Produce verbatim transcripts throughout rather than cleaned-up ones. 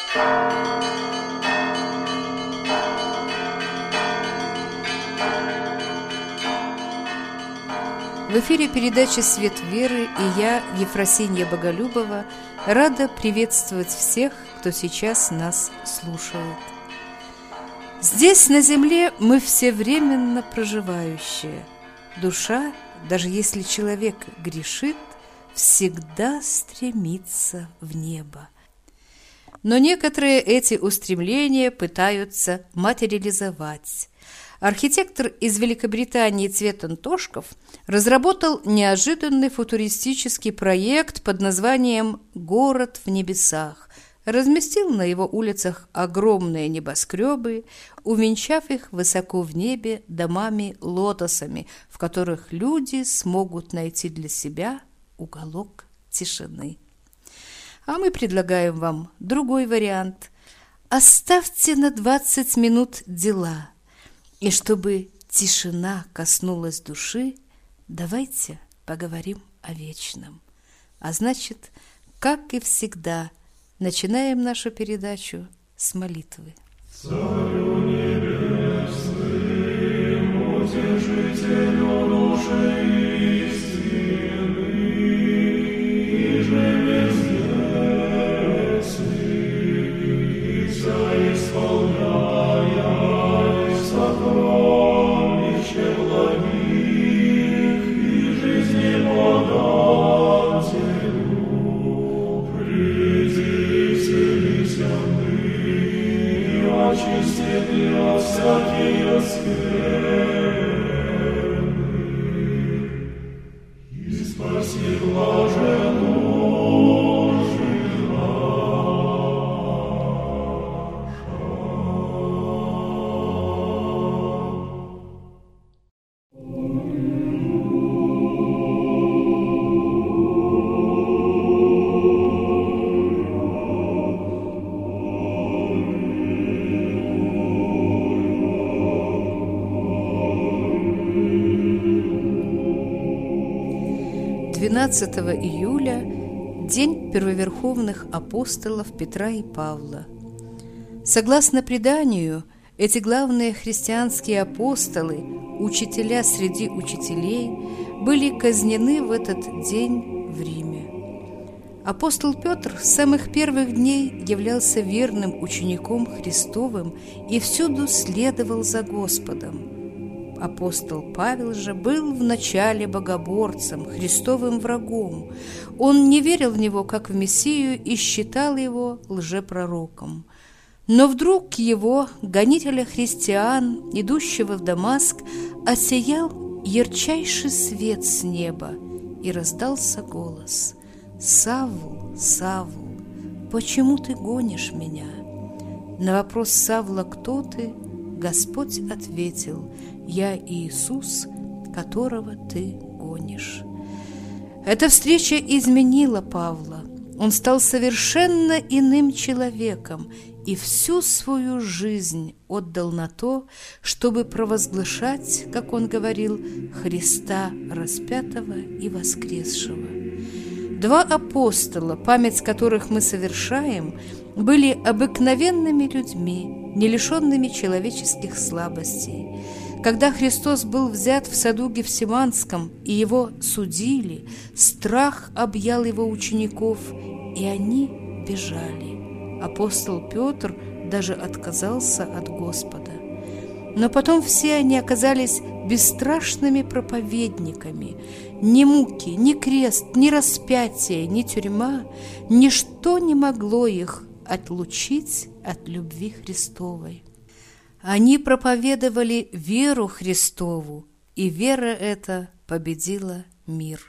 В эфире передачи «Свет веры» и я, Ефросинья Боголюбова, рада приветствовать всех, кто сейчас нас слушает. Здесь, на земле, мы все временно проживающие. Душа, даже если человек грешит, всегда стремится в небо. Но некоторые эти устремления пытаются материализовать. Архитектор из Великобритании Цветан Тошков разработал неожиданный футуристический проект под названием «Город в небесах», разместил на его улицах огромные небоскребы, увенчав их высоко в небе домами-лотосами, в которых люди смогут найти для себя уголок тишины. А мы предлагаем вам другой вариант. Оставьте на двадцать минут дела. И чтобы тишина коснулась души, давайте поговорим о вечном. А значит, как и всегда, начинаем нашу передачу с молитвы. Царю небесным, утешителю души истины, иже везде вся исполняя сокровище благих и жизни подателю, приди вселися мы и очисти от всякие скверны и спаси блаженную двенадцатого июля – день первоверховных апостолов Петра и Павла. Согласно преданию, эти главные христианские апостолы, учителя среди учителей, были казнены в этот день в Риме. Апостол Петр с самых первых дней являлся верным учеником Христовым и всюду следовал за Господом. Апостол Павел же был вначале богоборцем, Христовым врагом. Он не верил в него как в Мессию и считал его лжепророком. Но вдруг его, гонителя христиан, идущего в Дамаск, осиял ярчайший свет с неба, и раздался голос: «Савл, Савл, почему ты гонишь меня?» На вопрос Савла «Кто ты?» Господь ответил: «Я Иисус, которого ты гонишь». Эта встреча изменила Павла. Он стал совершенно иным человеком и всю свою жизнь отдал на то, чтобы провозглашать, как он говорил, Христа распятого и воскресшего. Два апостола, память которых мы совершаем, были обыкновенными людьми, не лишенными человеческих слабостей. Когда Христос был взят в саду Гефсиманском и его судили, страх объял его учеников, и они бежали. Апостол Петр даже отказался от Господа. Но потом все они оказались бесстрашными проповедниками. Ни муки, ни крест, ни распятие, ни тюрьма, ничто не могло их отлучить от любви Христовой. Они проповедовали веру Христову, и вера эта победила мир.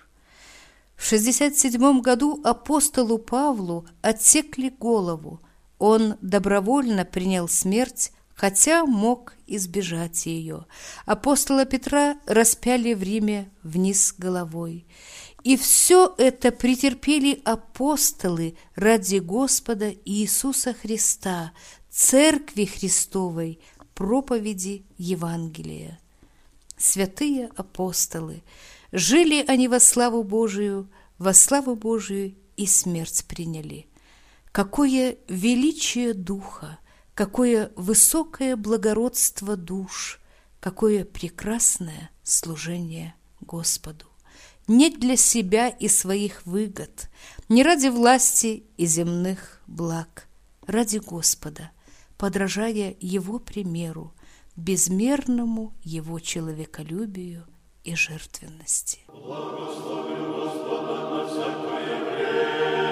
В шестьдесят седьмом году апостолу Павлу отсекли голову. Он добровольно принял смерть, хотя мог избежать ее. Апостола Петра распяли в Риме вниз головой. И все это претерпели апостолы ради Господа Иисуса Христа, Церкви Христовой, проповеди Евангелия. Святые апостолы, жили они во славу Божию, во славу Божию и смерть приняли. Какое величие духа, какое высокое благородство душ, какое прекрасное служение Господу. Не для себя и своих выгод, не ради власти и земных благ, ради Господа, подражая Его примеру, безмерному Его человеколюбию и жертвенности. Благословен Господа на всякое время.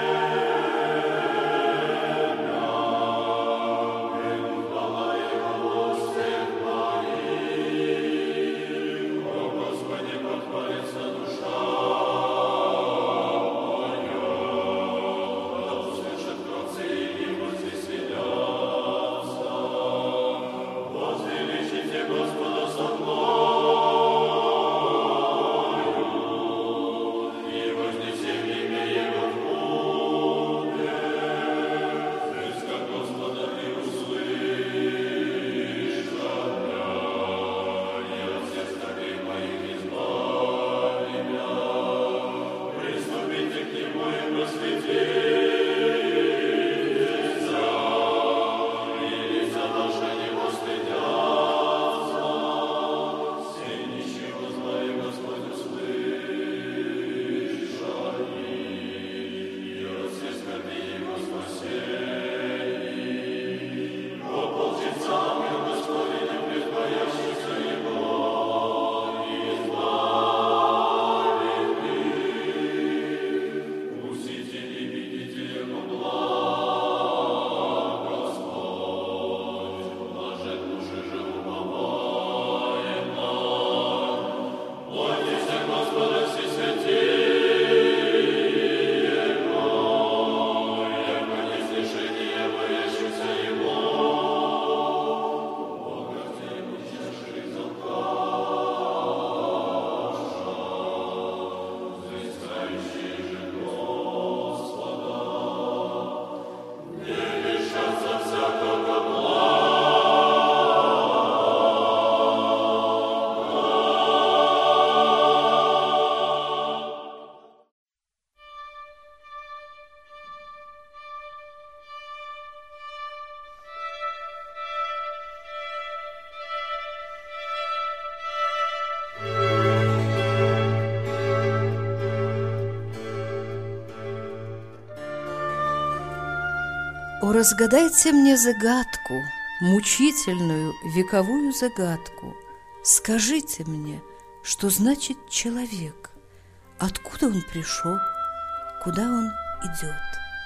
О, разгадайте мне загадку, мучительную вековую загадку. Скажите мне, что значит человек? Откуда он пришел? Куда он идет?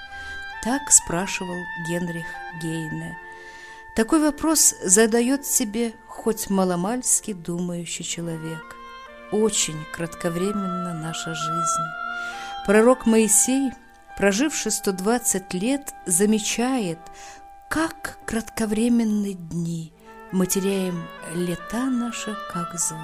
Так спрашивал Генрих Гейне. Такой вопрос задает себе хоть маломальски думающий человек. Очень кратковременна наша жизнь. Пророк Моисей, проживший сто двадцать лет, замечает, как кратковременны дни, мы теряем лета наши, как звук.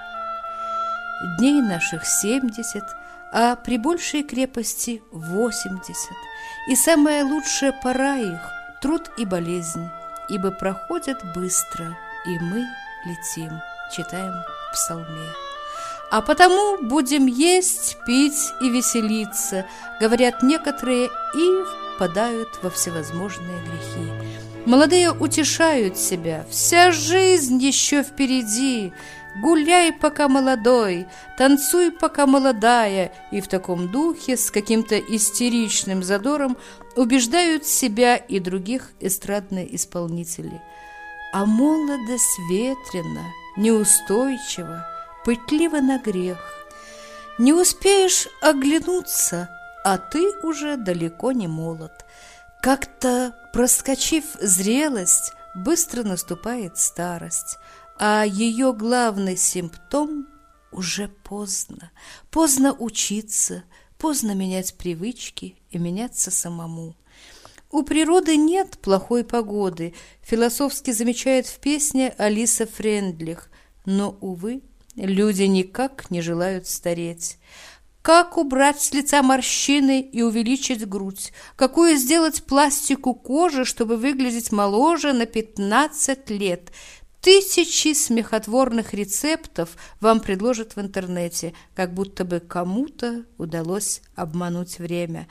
Дней наших семьдесят, а при большей крепости восемьдесят, и самая лучшая пора их – труд и болезнь, ибо проходят быстро, и мы летим, читаем в псалме. А потому будем есть, пить и веселиться, говорят некоторые, и впадают во всевозможные грехи. Молодые утешают себя, вся жизнь еще впереди. Гуляй, пока молодой, танцуй, пока молодая, и в таком духе с каким-то истеричным задором убеждают себя и других эстрадные исполнители. А молодость ветрена, неустойчива, пытлива на грех. Не успеешь оглянуться, а ты уже далеко не молод. Как-то, проскочив зрелость, быстро наступает старость, а ее главный симптом – уже поздно. Поздно учиться, поздно менять привычки и меняться самому. У природы нет плохой погоды, философски замечает в песне Алиса Френдлих, но, увы, люди никак не желают стареть. Как убрать с лица морщины и увеличить грудь? Какую сделать пластику кожи, чтобы выглядеть моложе на пятнадцать лет? Тысячи смехотворных рецептов вам предложат в интернете, как будто бы кому-то удалось обмануть время.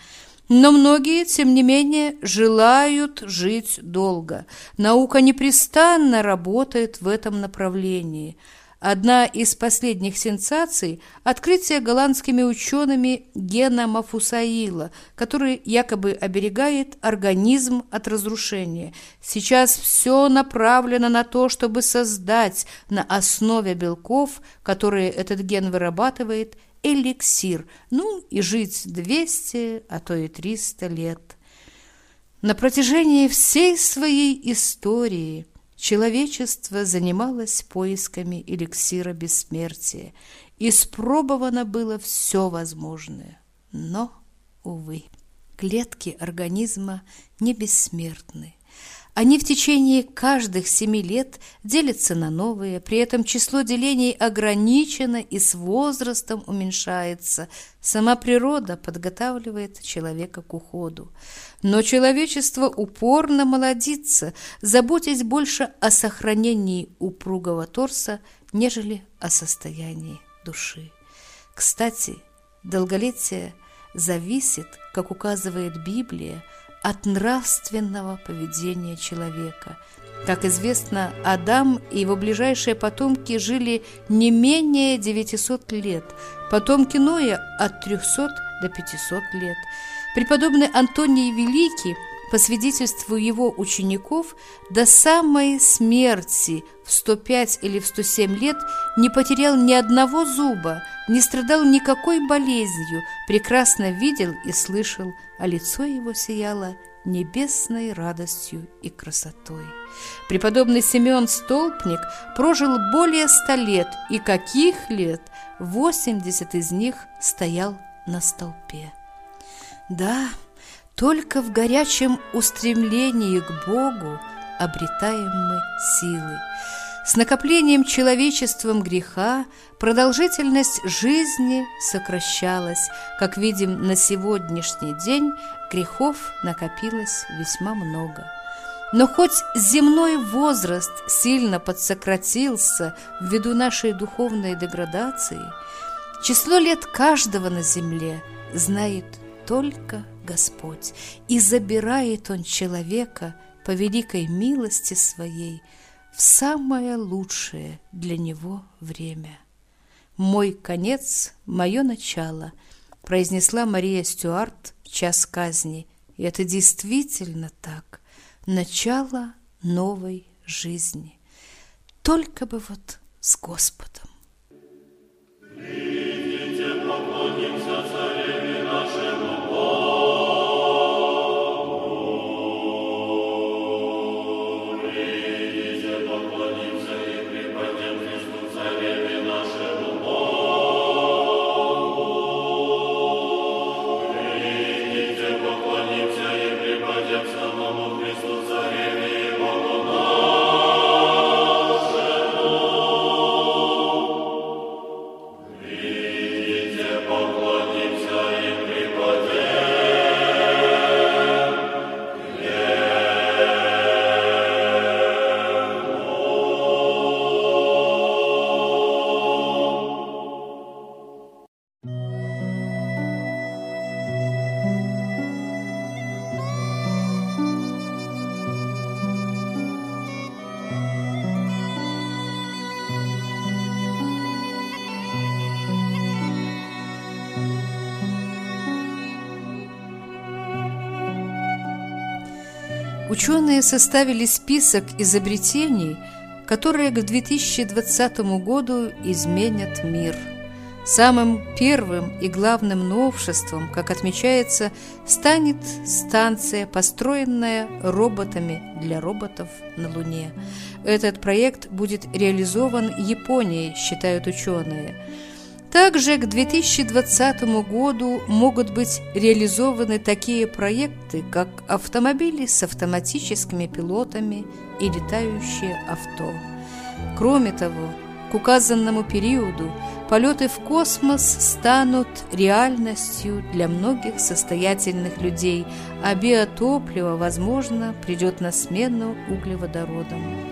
Но многие, тем не менее, желают жить долго. Наука непрестанно работает в этом направлении. Одна из последних сенсаций – открытие голландскими учеными гена Мафусаила, который якобы оберегает организм от разрушения. Сейчас все направлено на то, чтобы создать на основе белков, которые этот ген вырабатывает, эликсир, ну и жить двести, а то и триста лет. На протяжении всей своей истории человечество занималось поисками эликсира бессмертия. Испробовано было все возможное. Но, увы, клетки организма не бессмертны. Они в течение каждых семи лет делятся на новые, при этом число делений ограничено и с возрастом уменьшается. Сама природа подготавливает человека к уходу. Но человечество упорно молодится, заботясь больше о сохранении упругого торса, нежели о состоянии души. Кстати, долголетие зависит, как указывает Библия, от нравственного поведения человека. Как известно, Адам и его ближайшие потомки жили не менее девятисот лет, потомки Ноя от трехсот до пятисот лет. Преподобный Антоний Великий, по свидетельству его учеников, до самой смерти в сто пять или в сто семь лет не потерял ни одного зуба, не страдал никакой болезнью, прекрасно видел и слышал, а лицо его сияло небесной радостью и красотой. Преподобный Симеон Столпник прожил более ста лет, и каких лет? восемьдесят из них стоял на столпе. Да, только в горячем устремлении к Богу обретаем мы силы. С накоплением человечеством греха продолжительность жизни сокращалась. Как видим, на сегодняшний день грехов накопилось весьма много. Но хоть земной возраст сильно подсократился ввиду нашей духовной деградации, число лет каждого на земле знает только Господь, и забирает Он человека по великой милости Своей в самое лучшее для него время. «Мой конец, мое начало», произнесла Мария Стюарт в час казни, и это действительно так, начало новой жизни. Только бы вот с Господом. Придите, поклонимся цареве нашему Богу. Придите, поклонимся и преподем Христу цареве нашему Богу. Придите, поклонимся и преподем самому Христу цареве и Богу нашему. Придите, поклонимся и преподем Ученые составили список изобретений, которые к две тысячи двадцатому году изменят мир. Самым первым и главным новшеством, как отмечается, станет станция, построенная роботами для роботов на Луне. Этот проект будет реализован Японией, считают ученые. Также к две тысячи двадцатому году могут быть реализованы такие проекты, как автомобили с автоматическими пилотами и летающие авто. Кроме того, к указанному периоду полеты в космос станут реальностью для многих состоятельных людей, а биотопливо, возможно, придет на смену углеводородам.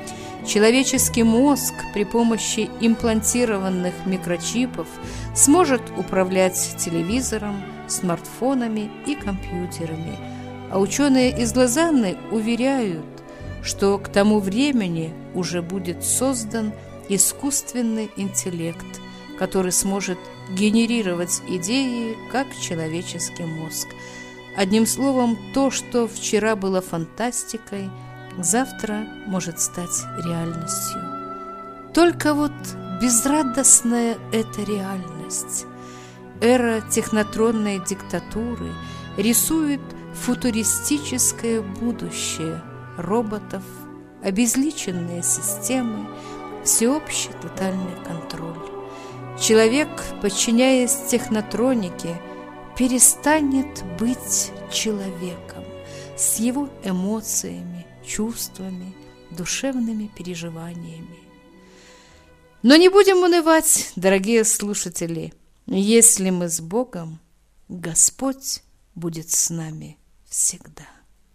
Человеческий мозг при помощи имплантированных микрочипов сможет управлять телевизором, смартфонами и компьютерами. А ученые из Лозанны уверяют, что к тому времени уже будет создан искусственный интеллект, который сможет генерировать идеи, как человеческий мозг. Одним словом, то, что вчера было фантастикой, завтра может стать реальностью. Только вот безрадостная эта реальность. Эра технотронной диктатуры рисует футуристическое будущее роботов, обезличенные системы, всеобщий тотальный контроль. Человек, подчиняясь технотронике, перестанет быть человеком с его эмоциями, чувствами, душевными переживаниями. Но не будем унывать, дорогие слушатели. Если мы с Богом, Господь будет с нами всегда.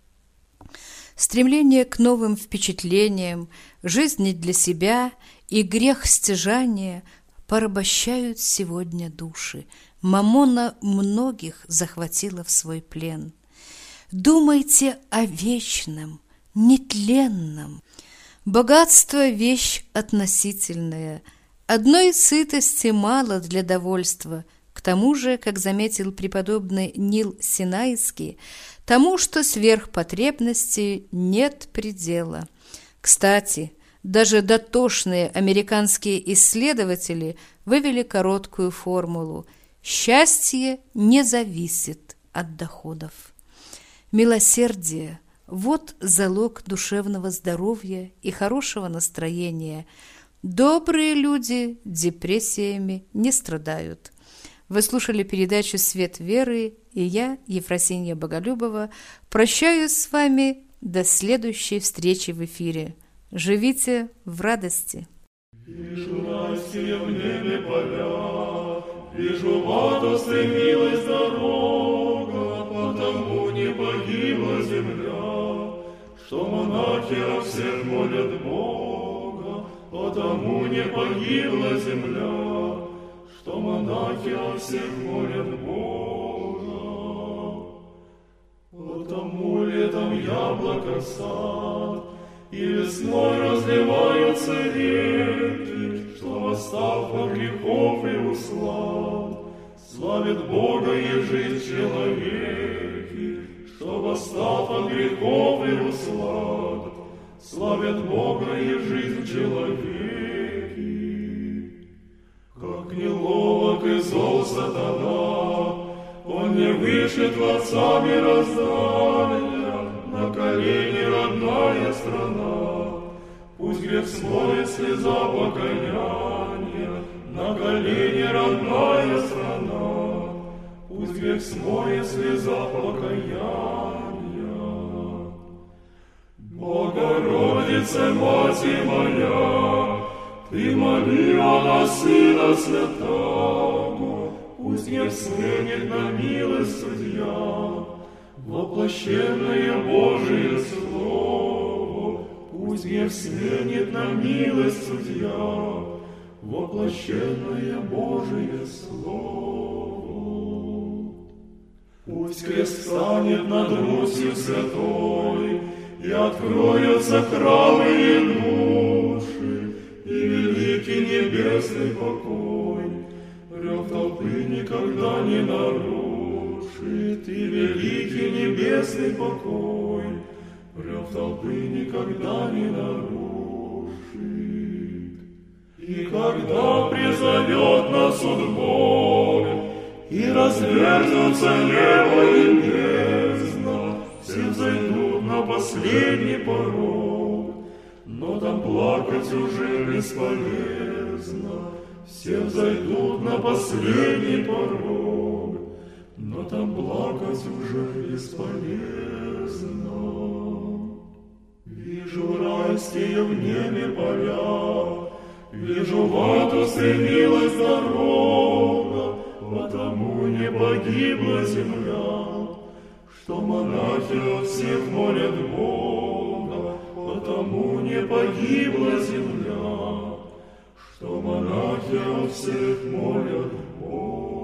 Стремление к новым впечатлениям, жизни для себя и грех стяжания порабощают сегодня души. Мамона многих захватила в свой плен. Думайте о вечном, нетленном. Богатство – вещь относительная. Одной сытости мало для довольства. К тому же, как заметил преподобный Нил Синайский, тому, что сверх потребностей нет предела. Кстати, даже дотошные американские исследователи вывели короткую формулу: счастье не зависит от доходов. Милосердие – вот залог душевного здоровья и хорошего настроения. Добрые люди депрессиями не страдают. Вы слушали передачу «Свет веры», и я, Ефросинья Боголюбова, прощаюсь с вами до следующей встречи в эфире. Живите в радости. Вижу райские в небе поля, вижу в ад устремилась дорога, потому не погибла земля, что монахи о всех молят Бога, потому не погибла земля, что монахи о всех молят Бога. Потому летом яблоко сад, и весной разливаются реки, что восстав от грехов и услад, славит Бога и жизнь человеки, что восстав от грехов и услад, славит Бога и жизнь человеки. Как неловок и зол сатана, он не выше Творца мироздания, на колени родная страна. Пусть грех смоет слеза покаяния, на колени родная страна. Пусть грех смоет слеза покаяния. Богородице, Мати моя, Ты моли о нас, Сына Святаго, пусть не сменит на милость судья, воплощенное Божие Слово, пусть не сменит на милость судья, воплощенное Божие Слово. Пусть крест станет над Русью святой, и откроются храмы и души, и великий небесный покой, рев толпы никогда не нарушит, и великий небесный покой, рев толпы никогда не нарушит. И когда призовет нас суд Бог, и развернутся небо и бездна, все взойдут на последний порог, но там плакать уже бесполезно. Все взойдут на последний порог, но там плакать уже бесполезно. Вижу райские в небе поля, вижу в ад устремилась дорога, потому не погибла земля, что монахи от всех молят Бога, потому не не погибла земля, что монахи о всех молят Бога.